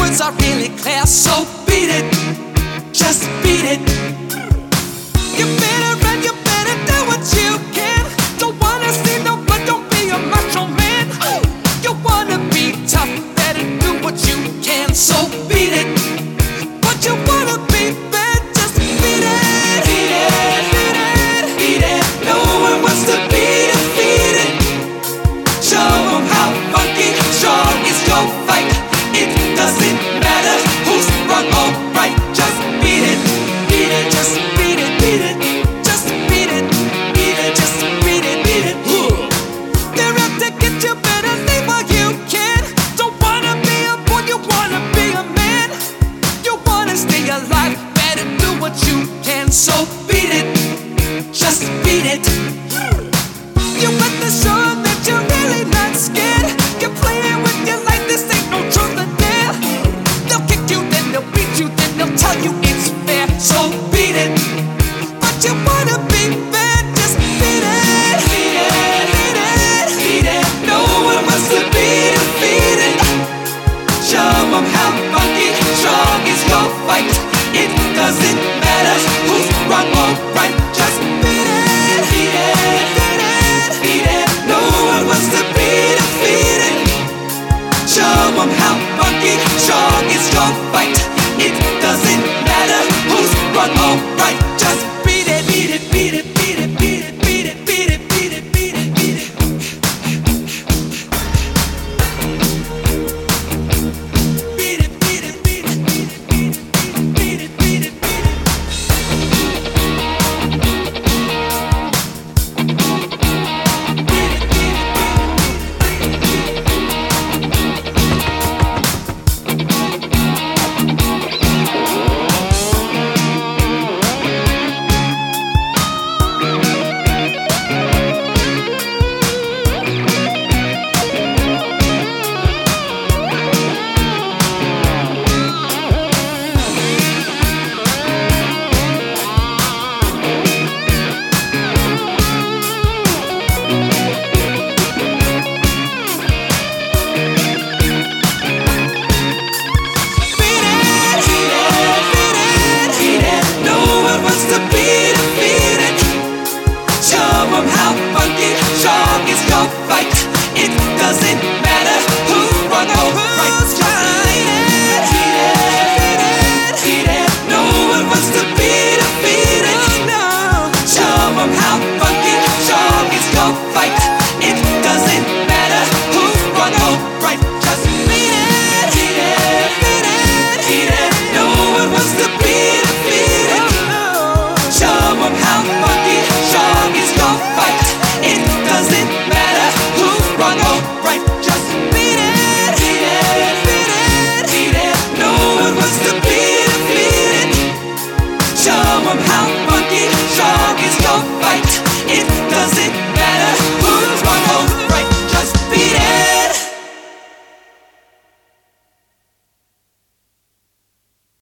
words are really clear, so beat it, just beat it. You better run, you better do what you can. Don't wanna see no blood, don't be a macho man. You wanna be tough, better do what you can, so beat it. But you wanna be bad, just beat it. Beat it, beat it, beat it. No one wants to be defeated. Show 'em how funky strong is your fight. It doesn't matter who's wrong or right, just beat it, just beat it, just beat it, just beat it. They're out to get you, better leave while you can. Don't wanna be a boy, you wanna be a man. You wanna stay alive, better do what you can, so beat it, just beat it. You better show 'em that you're really not scared. You're playing with your life, this ain't no truth or dare. They'll kick you, then they'll beat you, then they'll tell you it's fair, so beat it. But you wanna be bad, just beat it. Beat it, beat it, beat it. No one wants to be defeated. Show 'em how funky strong is your fight. It doesn't matter who's wrong or right, just beat it. Beat it, beat it, beat it. No one wants to be defeated. Show 'em how funky strong is your fight. It doesn't matter who's wrong or right, just beat it, beat it, beat it, beat it, beat it, beat it, beat it, beat it, beat it, beat it. Beat it, beat it, beat it, beat it, beat it, beat it, beat it. How funky strong is your fight. It doesn't matter who's wrong or right, just beat it, beat it, beat it. No one wants to be defeated. Show 'em how funky strong is your fight. It doesn't matter who's wrong or right, just beat it, beat it, beat it, beat it. No one wants to be defeated. Show 'em how funky strong is your fight. It doesn't matter who's wrong or right, just beat it, beat it, beat it, beat it. No one wants to be defeated. Show 'em how funky strong is your fight. It doesn't matter